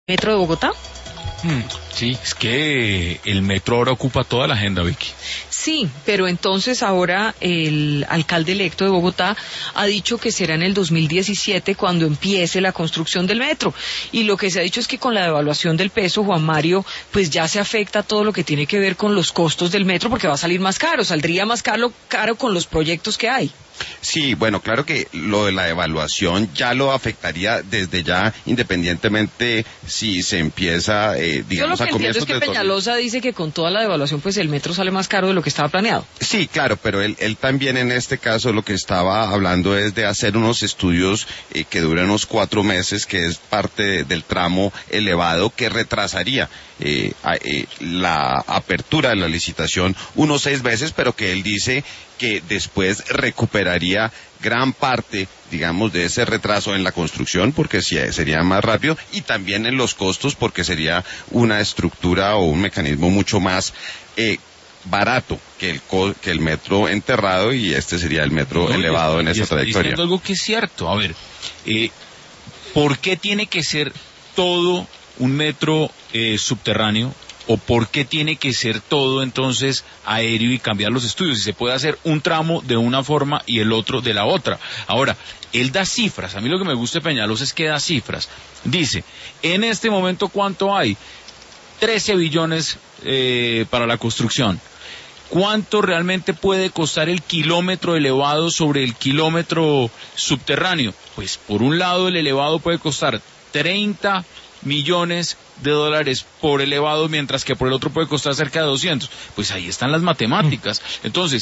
metro de Bogotá? Sí, es que el metro ahora ocupa toda la agenda, Vicky. Sí, pero entonces ahora el alcalde electo de Bogotá ha dicho que será en el 2017 cuando empiece la construcción del metro. Y lo que se ha dicho es que con la devaluación del peso, Juan Mario, pues ya se afecta todo lo que tiene que ver con los costos del metro porque va a salir más caro, saldría más caro con los proyectos que hay. Sí, bueno, claro que lo de la evaluación ya lo afectaría desde ya, independientemente si se empieza, digamos, Yo lo que entiendo es que Peñalosa dice que con toda la devaluación pues el metro sale más caro de lo que estaba planeado. Sí, claro, pero él también en este caso lo que estaba hablando es de hacer unos estudios que duran unos 4 meses, que es parte del tramo elevado que retrasaría la apertura de la licitación unos 6 meses, pero que él dice que después recuperaría gran parte, digamos, de ese retraso en la construcción, porque sería más rápido, y también en los costos, porque sería una estructura o un mecanismo mucho más barato que el metro enterrado, y este sería el metro elevado en esa trayectoria. Diciendo algo que es cierto, a ver, ¿por qué tiene que ser todo un metro subterráneo? ¿O por qué tiene que ser todo entonces aéreo y cambiar los estudios? Si se puede hacer un tramo de una forma y el otro de la otra. Ahora, él da cifras. A mí lo que me gusta de Peñalosa es que da cifras. Dice, en este momento, ¿cuánto hay? 13 billones para la construcción. ¿Cuánto realmente puede costar el kilómetro elevado sobre el kilómetro subterráneo? Pues por un lado el elevado puede costar 30 millones de dólares por elevado, mientras que por el otro puede costar cerca de 200. Pues ahí están las matemáticas. Entonces,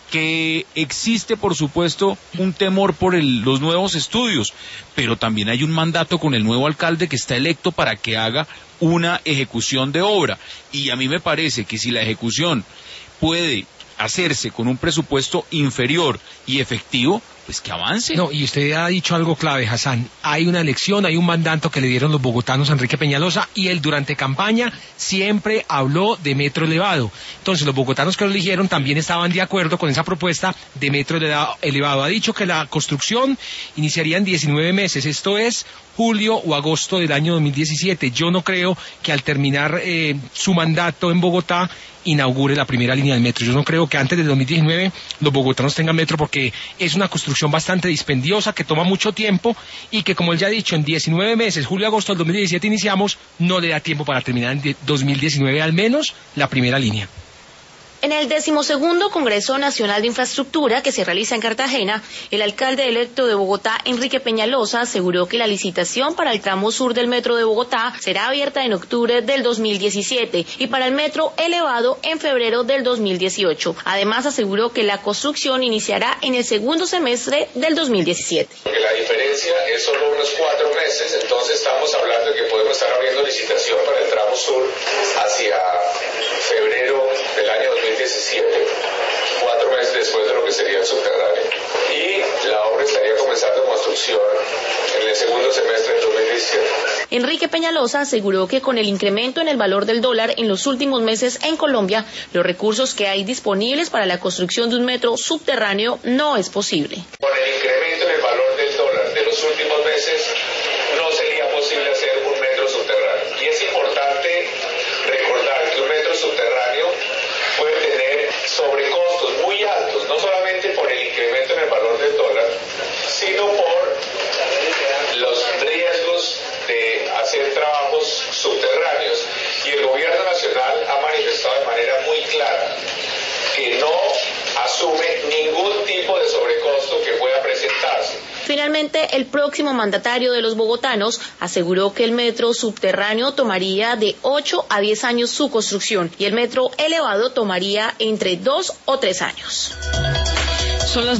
que existe, por supuesto, un temor por los nuevos estudios, pero también hay un mandato con el nuevo alcalde que está electo para que haga una ejecución de obra. Y a mí me parece que si la ejecución puede hacerse con un presupuesto inferior y efectivo, pues que avance. No, y usted ha dicho algo clave, Hassan. Hay una elección, hay un mandato que le dieron los bogotanos a Enrique Peñalosa, y él durante campaña siempre habló de metro elevado. Entonces los bogotanos que lo eligieron también estaban de acuerdo con esa propuesta de metro elevado. Ha dicho que la construcción iniciaría en 19 meses, esto es julio o agosto del año 2017. Yo no creo que al terminar su mandato en Bogotá inaugure la primera línea del metro. Yo no creo que antes del 2019 los bogotanos tengan metro, porque es una construcción bastante dispendiosa, que toma mucho tiempo, y que, como él ya ha dicho, en 19 meses, julio-agosto del 2017 iniciamos, no le da tiempo para terminar en 2019 al menos la primera línea. En el 12º Congreso Nacional de Infraestructura, que se realiza en Cartagena, el alcalde electo de Bogotá, Enrique Peñalosa, aseguró que la licitación para el tramo sur del metro de Bogotá será abierta en octubre del 2017 y para el metro elevado en febrero del 2018. Además, aseguró que la construcción iniciará en el segundo semestre del 2017. Porque la diferencia es solo unos 4 meses, entonces estamos hablando de que podemos estar abriendo licitación para el tramo sur hacia febrero del año 2017, 4 meses después de lo que sería el subterráneo. Y la obra estaría comenzando construcción en el segundo semestre del 2017. Enrique Peñalosa aseguró que con el incremento en el valor del dólar en los últimos meses en Colombia, los recursos que hay disponibles para la construcción de un metro subterráneo no es posible. Con el incremento en el valor del dólar de los últimos meses, no sería posible hacer un metro subterráneo. Y es importante recordar que un metro subterráneo puede tener sobrecostos muy altos, no solamente por el incremento en el valor del dólar, sino por los riesgos de hacer trabajos subterráneos. Y el gobierno nacional ha manifestado de manera muy clara que no asume ningún tipo de sobrecosto que pueda presentarse. Finalmente, el próximo mandatario de los bogotanos aseguró que el metro subterráneo tomaría de 8 a 10 años su construcción y el metro elevado tomaría entre 2 o 3 años. Son las